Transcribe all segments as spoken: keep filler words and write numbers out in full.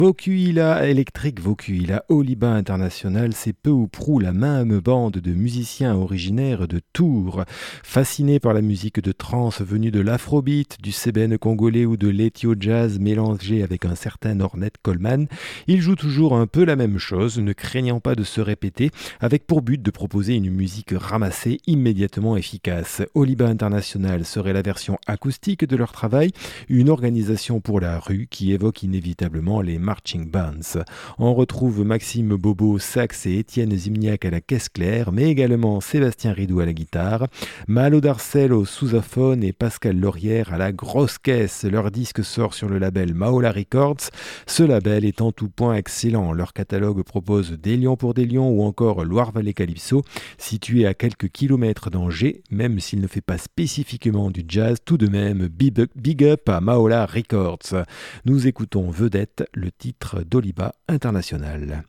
Vokuhila Electric Vokuhila Oliba International, c'est peu ou prou la même bande de musiciens originaires de Tours. Fascinés par la musique de trance venue de l'afrobeat, du sébène congolais ou de l'ethio jazz mélangé avec un certain Ornette Coleman, ils jouent toujours un peu la même chose, ne craignant pas de se répéter, avec pour but de proposer une musique ramassée immédiatement efficace. Oliba International serait la version acoustique de leur travail, une organisation pour la rue qui évoque inévitablement les marching bands. On retrouve Maxime Bobo, sax et Étienne Zimniak à la caisse claire, mais également Sébastien Ridou à la guitare, Malo Darcel au sousaphone et Pascal Laurière à la grosse caisse. Leur disque sort sur le label Maola Records. Ce label est en tout point excellent. Leur catalogue propose Des Lions pour des Lions ou encore Loire-Vallée Calypso, situé à quelques kilomètres d'Angers, même s'il ne fait pas spécifiquement du jazz, tout de même big big up à Maola Records. Nous écoutons Vedette, le titre d'Oliba International.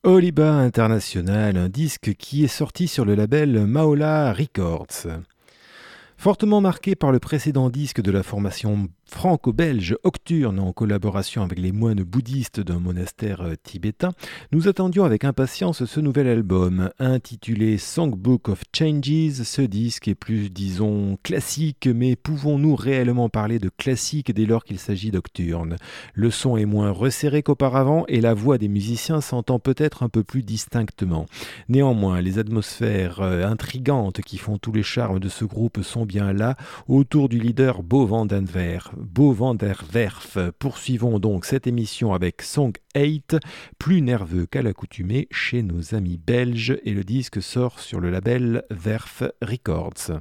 Oliba International, un disque qui est sorti sur le label Maola Records. Fortement marqué par le précédent disque de la formation franco-belge Octurne en collaboration avec les moines bouddhistes d'un monastère tibétain, nous attendions avec impatience ce nouvel album. Intitulé Songbook of Changes, ce disque est plus, disons, classique, mais pouvons-nous réellement parler de classique dès lors qu'il s'agit d'Octurne ? Le son est moins resserré qu'auparavant et la voix des musiciens s'entend peut-être un peu plus distinctement. Néanmoins, les atmosphères intrigantes qui font tout le charme de ce groupe sont bien là, autour du leader Bo van den Werf. Bo van der Werf. Poursuivons donc cette émission avec Song huit, plus nerveux qu'à l'accoutumée chez nos amis belges, et le disque sort sur le label Werf Records.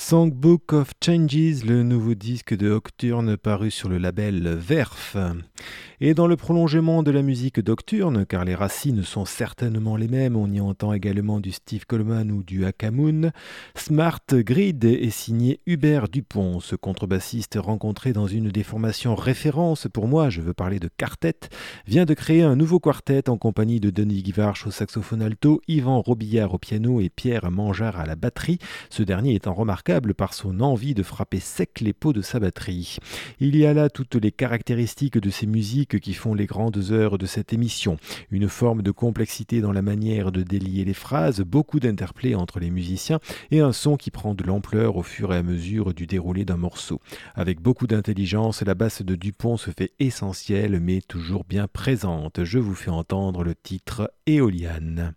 Songbook of Changes, le nouveau disque de Nocturne paru sur le label Verve. Et dans le prolongement de la musique d'Octurne, car les racines sont certainement les mêmes, on y entend également du Steve Coleman ou du Hakamoon, Smart Grid est signé Hubert Dupont, ce contrebassiste rencontré dans une des formations référence pour moi, je veux parler de Quartet, vient de créer un nouveau quartet en compagnie de Denis Guivarch au saxophone alto, Yvan Robillard au piano et Pierre Mangeard à la batterie, ce dernier étant remarquable par son envie de frapper sec les pots de sa batterie. Il y a là toutes les caractéristiques de ces musiques qui font les grandes heures de cette émission. Une forme de complexité dans la manière de délier les phrases, beaucoup d'interplays entre les musiciens et un son qui prend de l'ampleur au fur et à mesure du déroulé d'un morceau. Avec beaucoup d'intelligence, la basse de Dupont se fait essentielle mais toujours bien présente. Je vous fais entendre le titre Éoliane.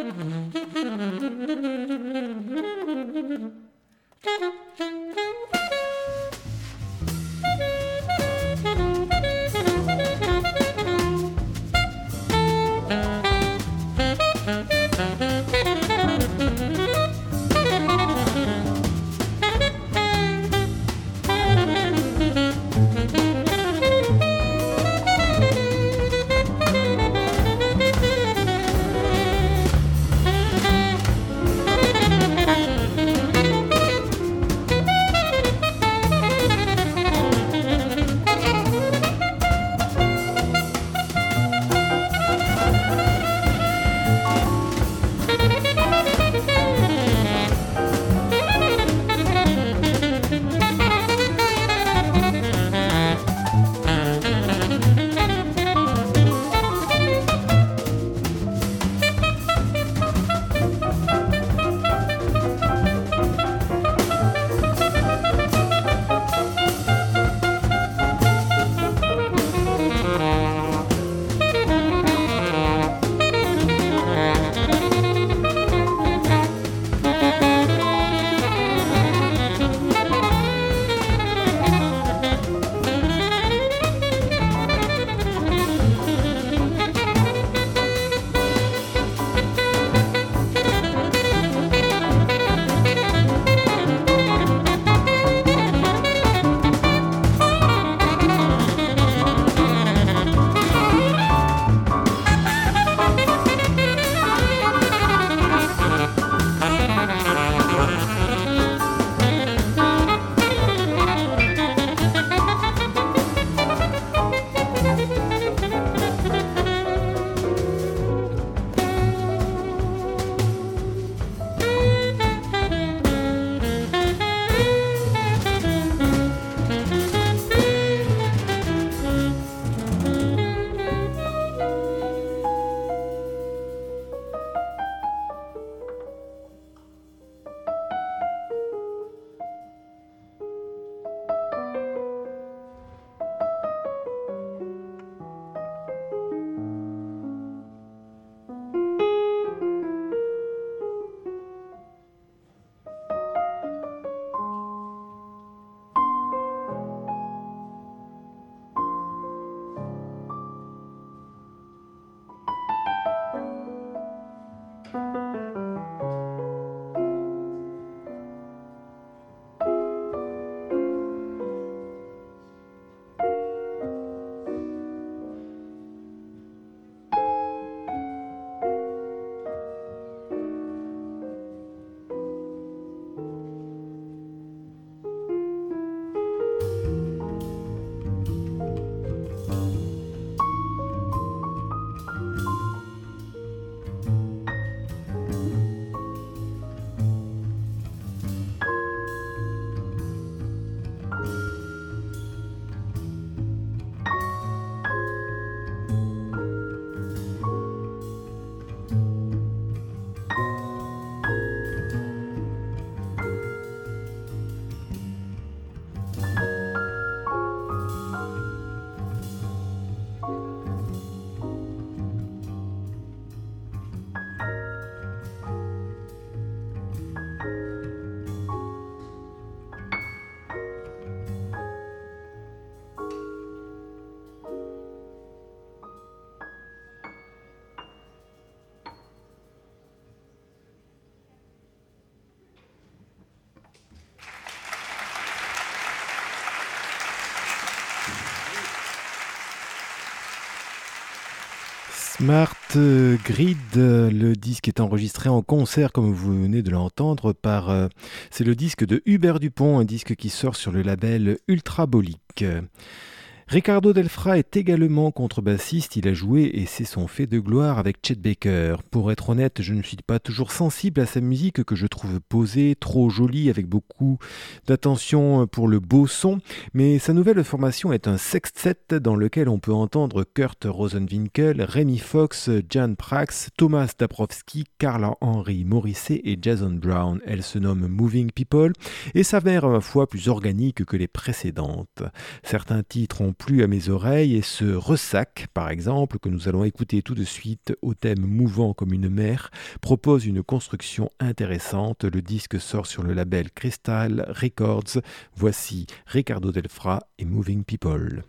Smart Grid, le disque est enregistré en concert comme vous venez de l'entendre par, euh, c'est le disque de Hubert Dupont, un disque qui sort sur le label Ultrabolique. Ricardo Delfra est également contrebassiste, il a joué et c'est son fait de gloire avec Chet Baker. Pour être honnête, je ne suis pas toujours sensible à sa musique que je trouve posée, trop jolie, avec beaucoup d'attention pour le beau son, mais sa nouvelle formation est un sextet dans lequel on peut entendre Kurt Rosenwinkel, Rémi Fox, Jan Prax, Thomas Dabrowski, Carl-Henry Morisset et Jason Brown. Elle se nomme Moving People et s'avère à la fois plus organique que les précédentes. Certains titres ont plu à mes oreilles et ce Ressac, par exemple, que nous allons écouter tout de suite au thème mouvant comme une mer, propose une construction intéressante. Le disque sort sur le label Crystal Records. Voici Ricardo Delfra et Moving People.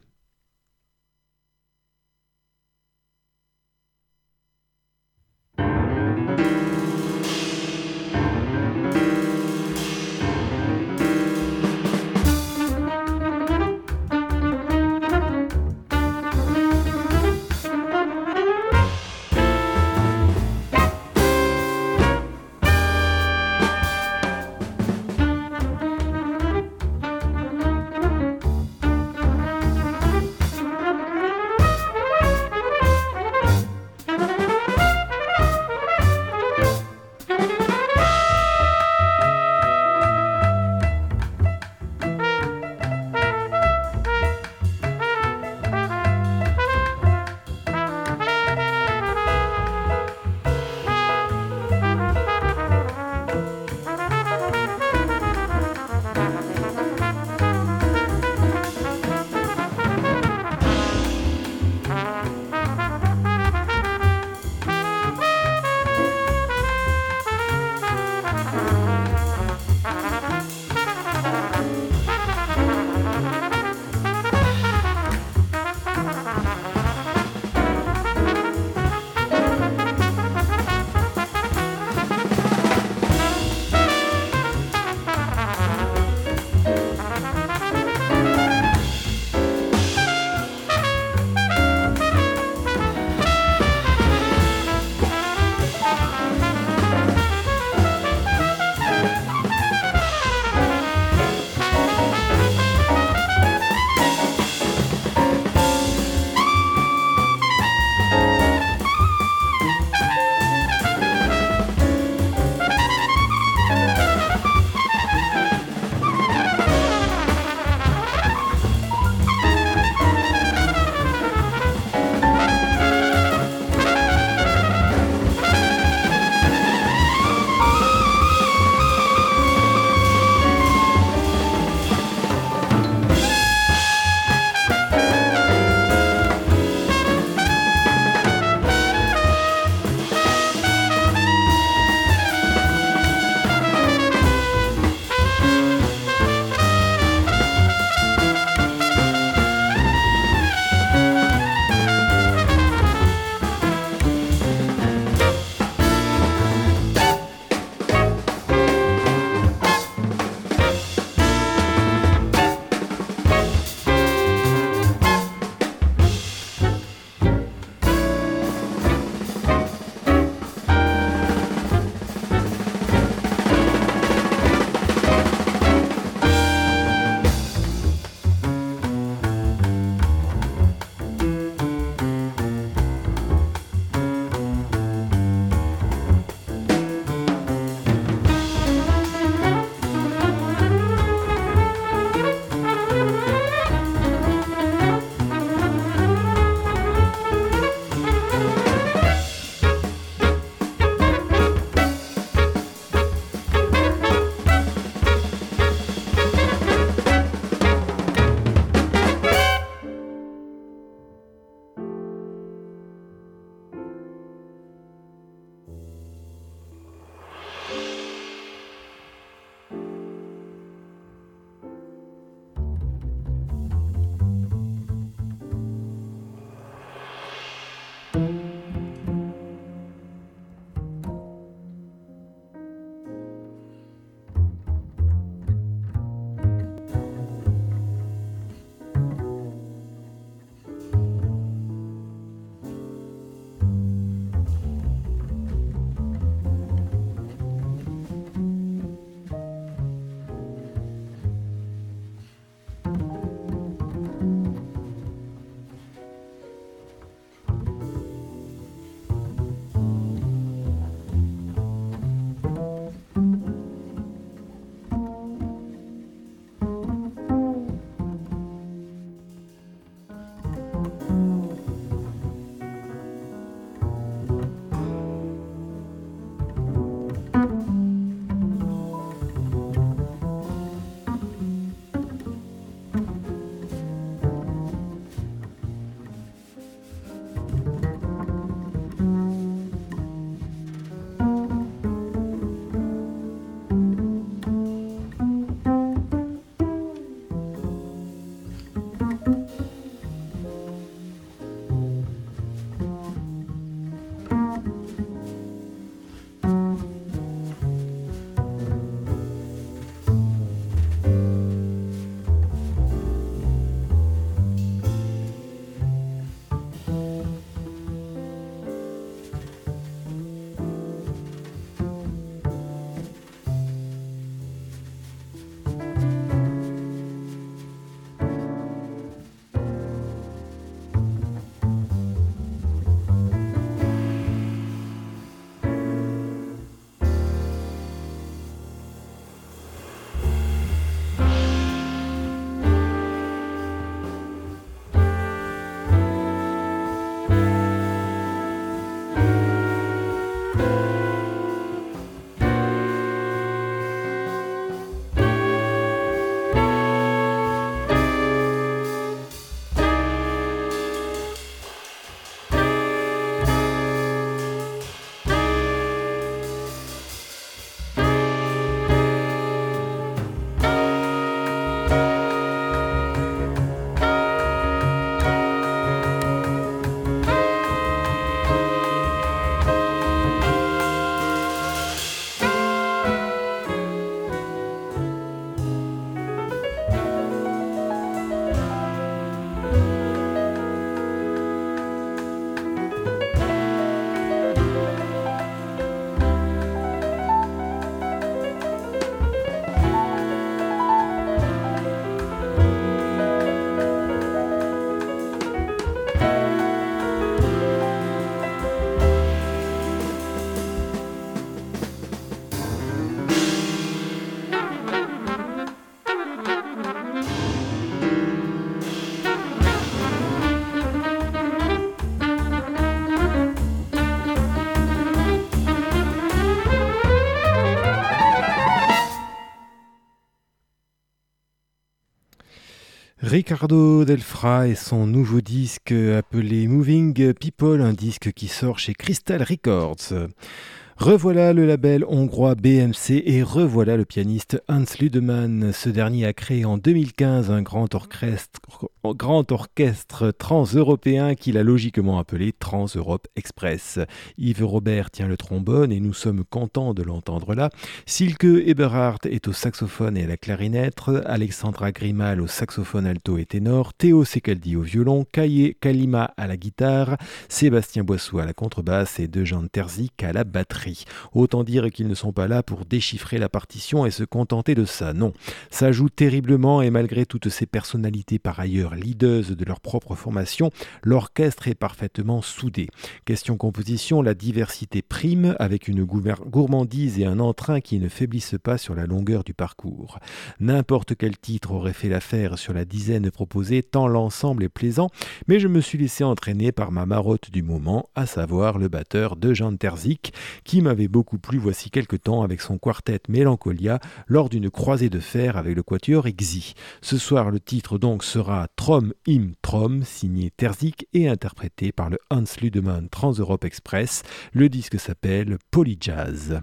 Ricardo Delfra et son nouveau disque appelé Moving People, un disque qui sort chez Crystal Records. Revoilà le label hongrois B M C et revoilà le pianiste Hans Ludemann. Ce dernier a créé en deux mille quinze un grand orchestre, grand orchestre trans-européen qu'il a logiquement appelé Trans-Europe Express. Yves Robert tient le trombone et nous sommes contents de l'entendre là. Silke Eberhardt est au saxophone et à la clarinette, Alexandra Grimal au saxophone alto et ténor, Théo Secaldi au violon, Kaye Kalima à la guitare, Sébastien Boissou à la contrebasse et Dejan Terzic à la batterie. Autant dire qu'ils ne sont pas là pour déchiffrer la partition et se contenter de ça, non. Ça joue terriblement et malgré toutes ces personnalités par ailleurs leaders de leur propre formation, l'orchestre est parfaitement soudé. Question composition, la diversité prime avec une gourmandise et un entrain qui ne faiblissent pas sur la longueur du parcours. N'importe quel titre aurait fait l'affaire sur la dizaine proposée tant l'ensemble est plaisant, mais je me suis laissé entraîner par ma marotte du moment, à savoir le batteur Dejan Terzic, qui m'avait beaucoup plu voici quelque temps avec son quartet Mélancolia lors d'une croisée de fer avec le quatuor Exi. Ce soir, le titre donc sera Trom im Trom, signé Terzic et interprété par le Hans Ludemann Trans-Europe Express. Le disque s'appelle Polyjazz.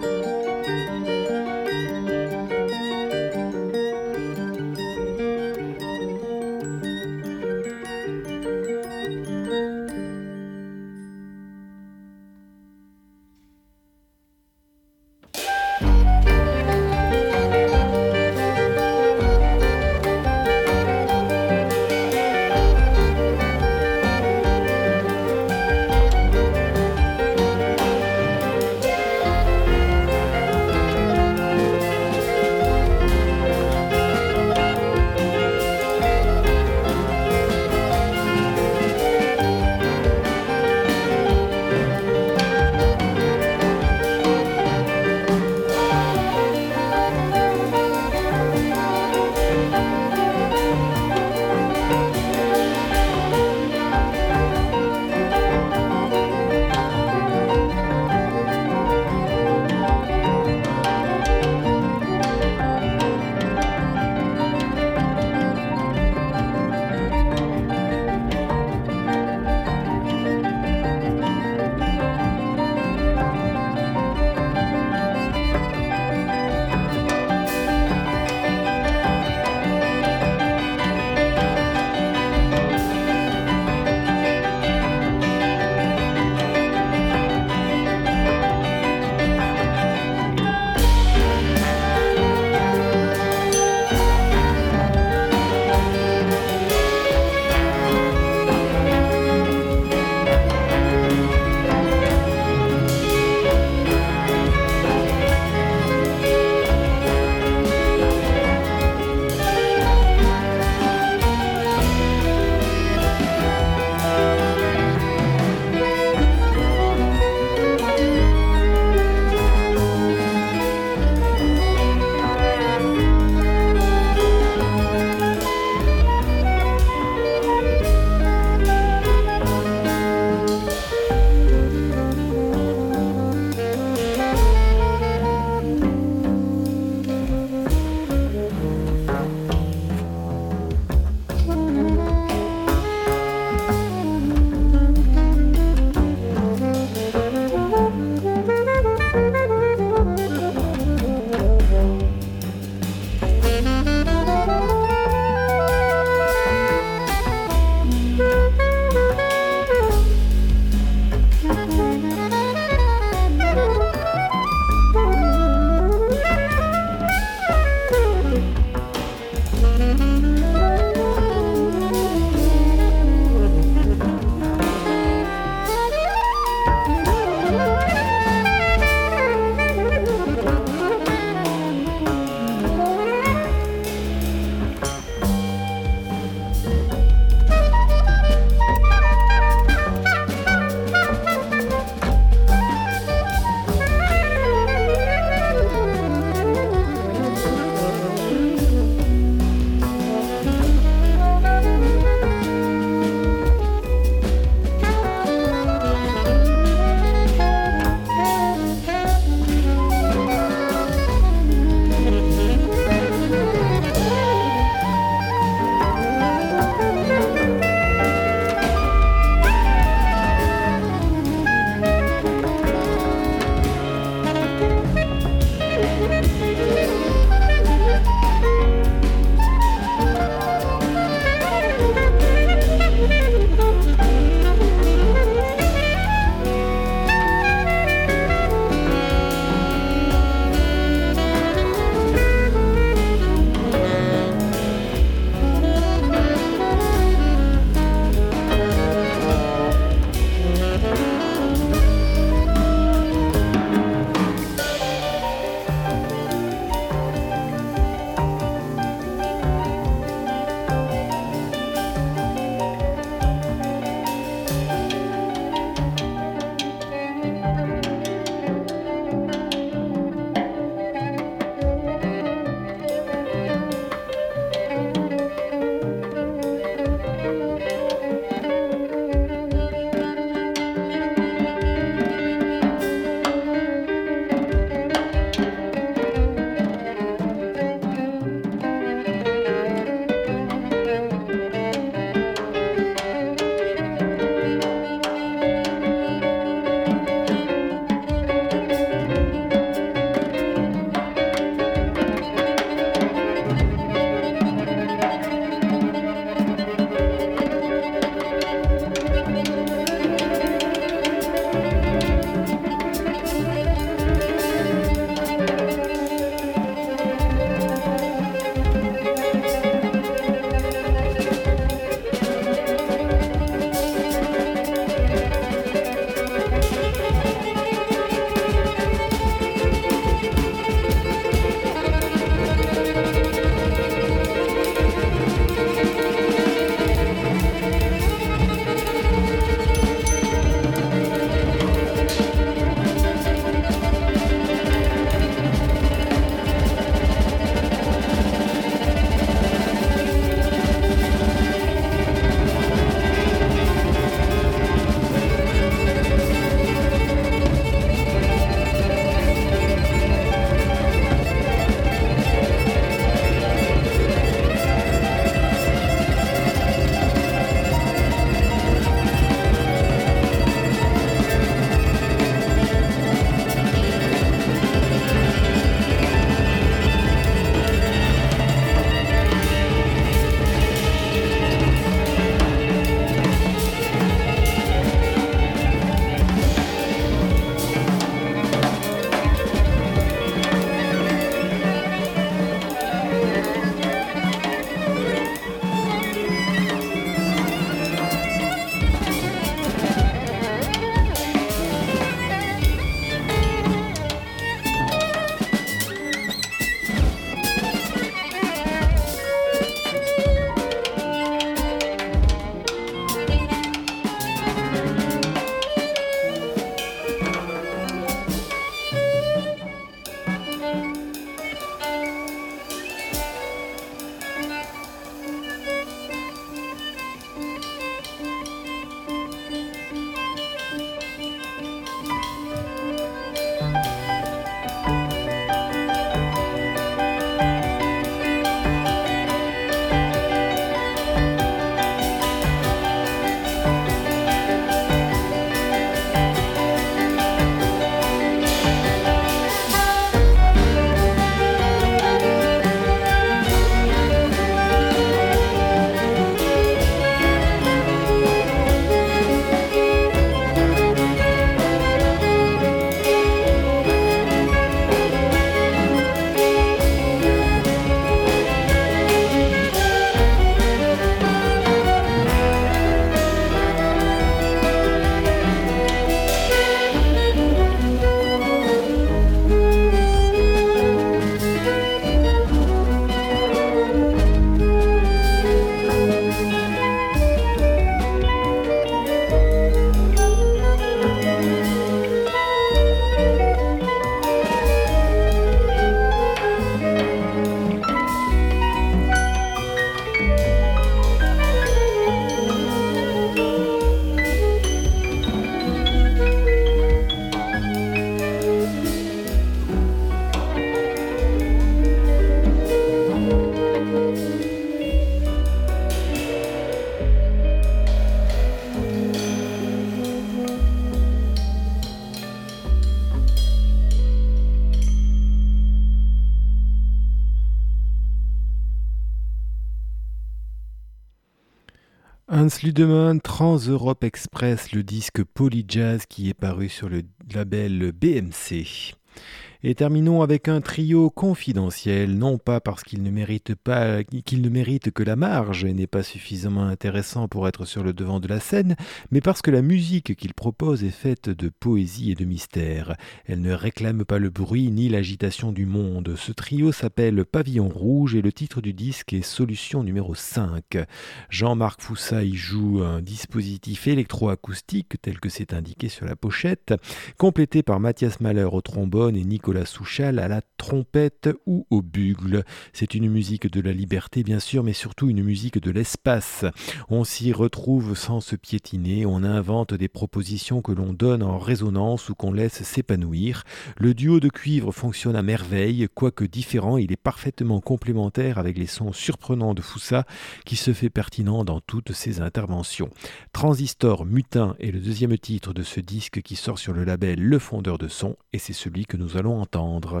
Hans Ludemann, Trans-Europe Express, le disque Polyjazz qui est paru sur le label B M C. Et terminons avec un trio confidentiel, non pas parce qu'il ne mérite pas, qu'il ne mérite que la marge et n'est pas suffisamment intéressant pour être sur le devant de la scène, mais parce que la musique qu'il propose est faite de poésie et de mystère. Elle ne réclame pas le bruit ni l'agitation du monde. Ce trio s'appelle Pavillon Rouge et le titre du disque est Solution numéro cinq. Jean-Marc Foussa y joue un dispositif électroacoustique tel que c'est indiqué sur la pochette, complété par Mathias Mahler au trombone et Nicolas Souchal à la trompette ou au bugle. C'est une musique de la liberté bien sûr, mais surtout une musique de l'espace. On s'y retrouve sans se piétiner, on invente des propositions que l'on donne en résonance ou qu'on laisse s'épanouir. Le duo de cuivre fonctionne à merveille, quoique différent, il est parfaitement complémentaire avec les sons surprenants de Foussa qui se fait pertinent dans toutes ses interventions. Transistor Mutin est le deuxième titre de ce disque qui sort sur le label Le Fondeur de Son et c'est celui que nous allons entendre.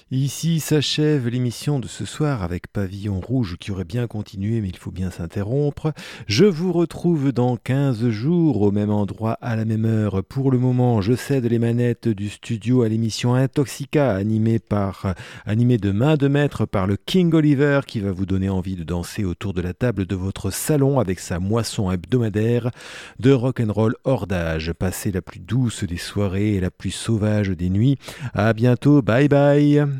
Ici s'achève l'émission de ce soir avec Pavillon Rouge qui aurait bien continué mais il faut bien s'interrompre. Je vous retrouve dans quinze jours au même endroit à la même heure. Pour le moment, je cède les manettes du studio à l'émission Intoxica animée, par, animée de main de maître par le King Oliver qui va vous donner envie de danser autour de la table de votre salon avec sa moisson hebdomadaire de rock'n'roll hors d'âge. Passez la plus douce des soirées et la plus sauvage des nuits. À bientôt, bye bye.